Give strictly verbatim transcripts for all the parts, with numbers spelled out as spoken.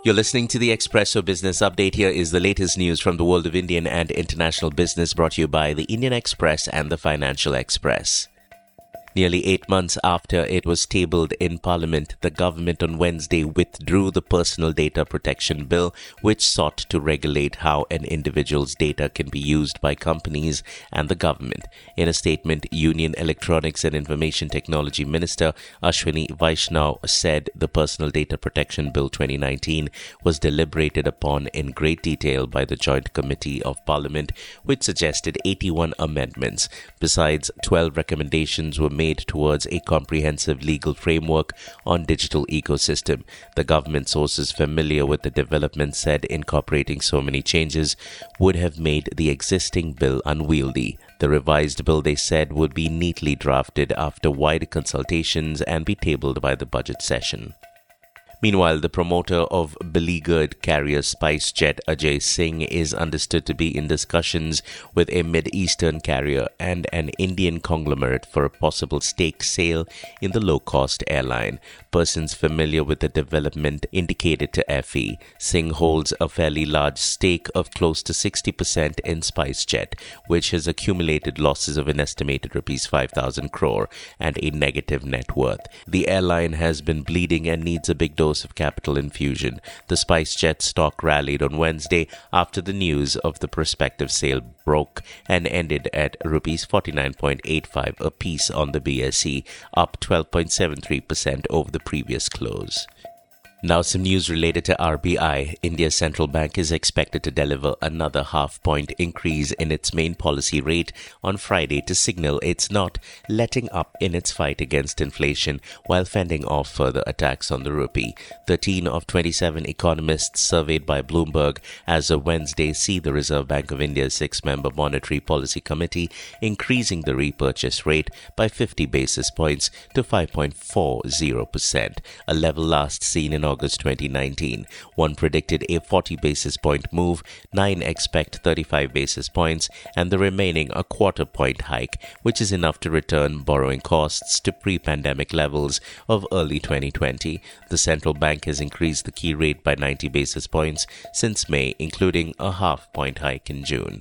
You're listening to the Expresso Business Update. Here is the latest news from the world of Indian and international business, brought to you by the Indian Express and the Financial Express. Nearly eight months after it was tabled in Parliament, the government on Wednesday withdrew the Personal Data Protection Bill, which sought to regulate how an individual's data can be used by companies and the government. In a statement, Union Electronics and Information Technology Minister Ashwini Vaishnaw said the Personal Data Protection Bill twenty nineteen was deliberated upon in great detail by the Joint Committee of Parliament, which suggested eighty-one amendments. Besides, twelve recommendations were made towards a comprehensive legal framework on digital ecosystem. The government sources familiar with the development said incorporating so many changes would have made the existing bill unwieldy. The revised bill, they said, would be neatly drafted after wide consultations and be tabled by the budget session. Meanwhile, the promoter of beleaguered carrier SpiceJet, Ajay Singh, is understood to be in discussions with a Mid-Eastern carrier and an Indian conglomerate for a possible stake sale in the low-cost airline. Persons familiar with the development indicated to F E. Singh holds a fairly large stake of close to sixty percent in SpiceJet, which has accumulated losses of an estimated rupees five thousand crore and a negative net worth. The airline has been bleeding and needs a big dose of capital infusion. The SpiceJet stock rallied on Wednesday after the news of the prospective sale broke and ended at rupees forty-nine point eight five a piece on the B S E, up twelve point seven three percent over the previous close. Now some news related to R B I. India's central bank is expected to deliver another half-point increase in its main policy rate on Friday to signal it's not letting up in its fight against inflation while fending off further attacks on the rupee. thirteen of twenty-seven economists surveyed by Bloomberg as of Wednesday see the Reserve Bank of India's six-member Monetary Policy Committee increasing the repurchase rate by fifty basis points to five point four zero percent, a level last seen in August twenty nineteen. One predicted a forty basis point move, nine expect thirty-five basis points, and the remaining a quarter point hike, which is enough to return borrowing costs to pre-pandemic levels of early twenty twenty. The central bank has increased the key rate by ninety basis points since May, including a half point hike in June.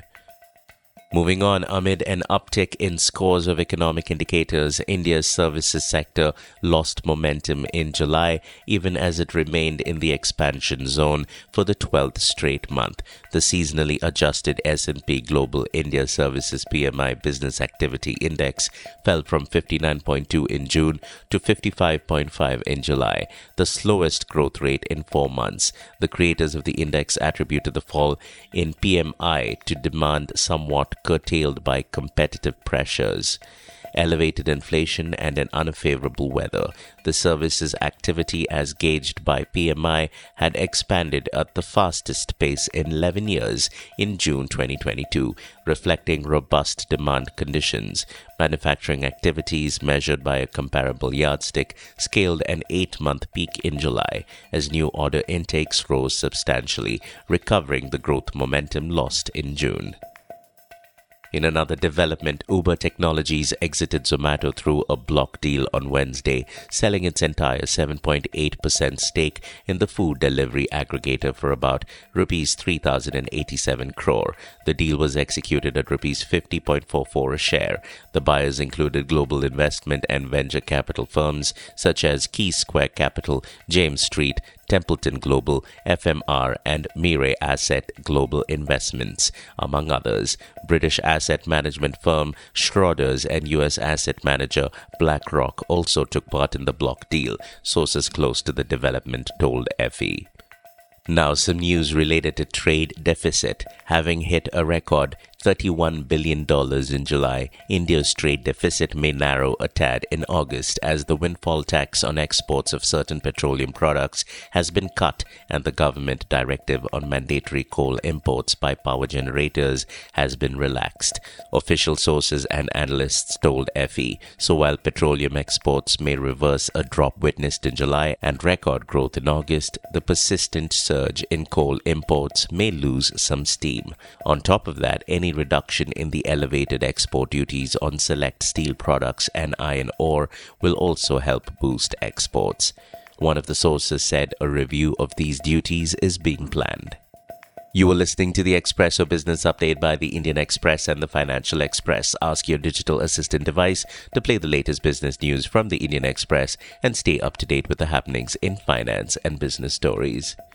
Moving on, amid an uptick in scores of economic indicators, India's services sector lost momentum in July, even as it remained in the expansion zone for the twelfth straight month. The seasonally adjusted S and P Global India Services P M I Business Activity Index fell from fifty-nine point two in June to fifty-five point five in July, the slowest growth rate in four months. The creators of the index attributed the fall in P M I to demand somewhat curtailed by competitive pressures, elevated inflation, and an unfavorable weather. The services activity, as gauged by P M I, had expanded at the fastest pace in eleven years in June twenty twenty-two, reflecting robust demand conditions. Manufacturing activities, measured by a comparable yardstick, scaled an eight-month peak in July as new order intakes rose substantially, recovering the growth momentum lost in June. In another development, Uber Technologies exited Zomato through a block deal on Wednesday, selling its entire seven point eight percent stake in the food delivery aggregator for about rupees three thousand eighty-seven crore. The deal was executed at rupees fifty point four four a share. The buyers included global investment and venture capital firms such as Key Square Capital, James Street, Templeton Global, F M R, and Mirae Asset Global Investments, among others. British asset management firm Schroders and U S asset manager BlackRock also took part in the block deal, sources close to the development told F E. Now some news related to trade deficit. Having hit a record thirty-one billion dollars in July, India's trade deficit may narrow a tad in August as the windfall tax on exports of certain petroleum products has been cut and the government directive on mandatory coal imports by power generators has been relaxed, official sources and analysts told F E. So while petroleum exports may reverse a drop witnessed in July and record growth in August, the persistent surge in coal imports may lose some steam. On top of that, any reduction in the elevated export duties on select steel products and iron ore will also help boost exports. One of the sources said a review of these duties is being planned. You were listening to the Expresso Business Update by the Indian Express and the Financial Express. Ask your digital assistant device to play the latest business news from the Indian Express and stay up to date with the happenings in finance and business stories.